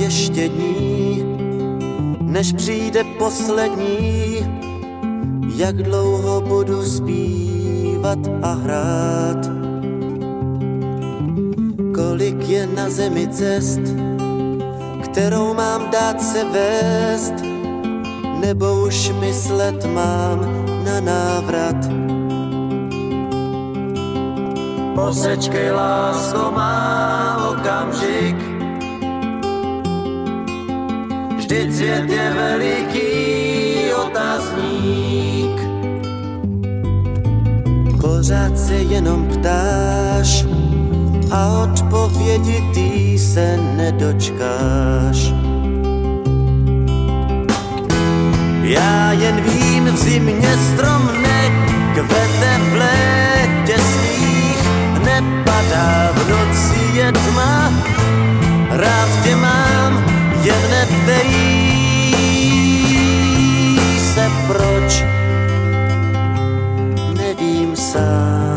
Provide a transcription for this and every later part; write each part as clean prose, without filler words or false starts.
ještě dní, než přijde poslední. Jak dlouho budu zpívat a hrát? Kolik je na zemi cest, kterou mám dát se vést, nebo už myslet mám na návrat? Posečkej, lásko, má okamžik, vždyť svět je veliký otazník. Pořád se jenom ptáš a odpovědi ty se nedočkáš. Já jen vím, v zimě strom nekvete, v létě sníh nepadá, v noci je tma. Rád tě mám, jen neptej se proč, nevím sám.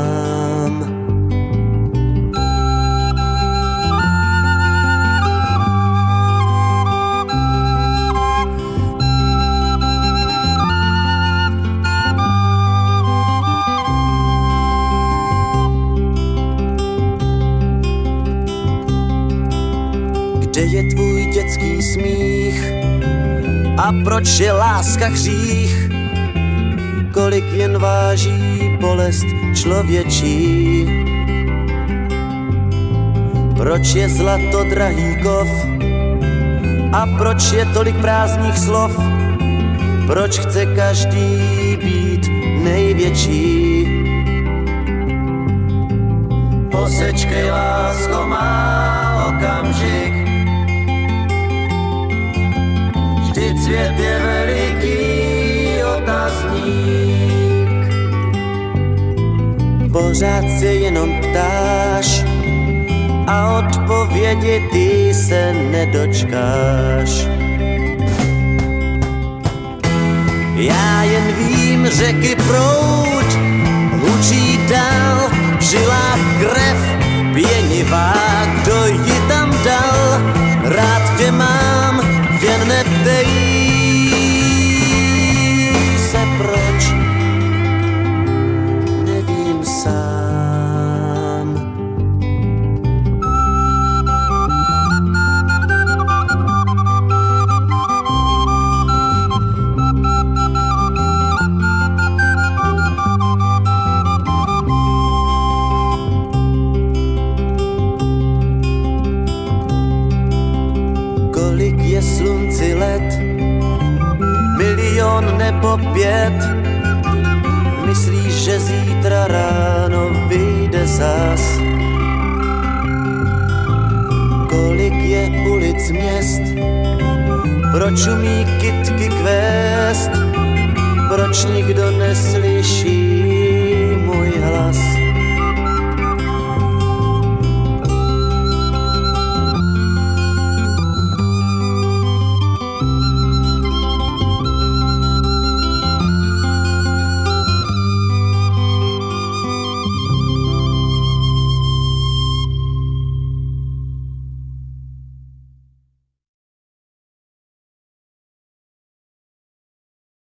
Kde je tvůj dětský smích a proč je láska hřích? Kolik jen váží bolest člověčí? Proč je zlato drahý kov a proč je tolik prázdných slov? Proč chce každý být největší? Posečkej, lásko, má okamžik, vždyť svět je veliký otazník. Pořád se jenom ptáš a odpovědi ty se nedočkáš. Já jen vím, řeky proud hučí dál, v žilách krev pěnivá, kdo ji tam dal. Rád tě mám, jen neptej se proč, nevím sám. Kolik je slunci let, milion nebo 5? Myslíš, že zítra ráno vyjde zas? Kolik je ulic měst, proč umí kytky kvést?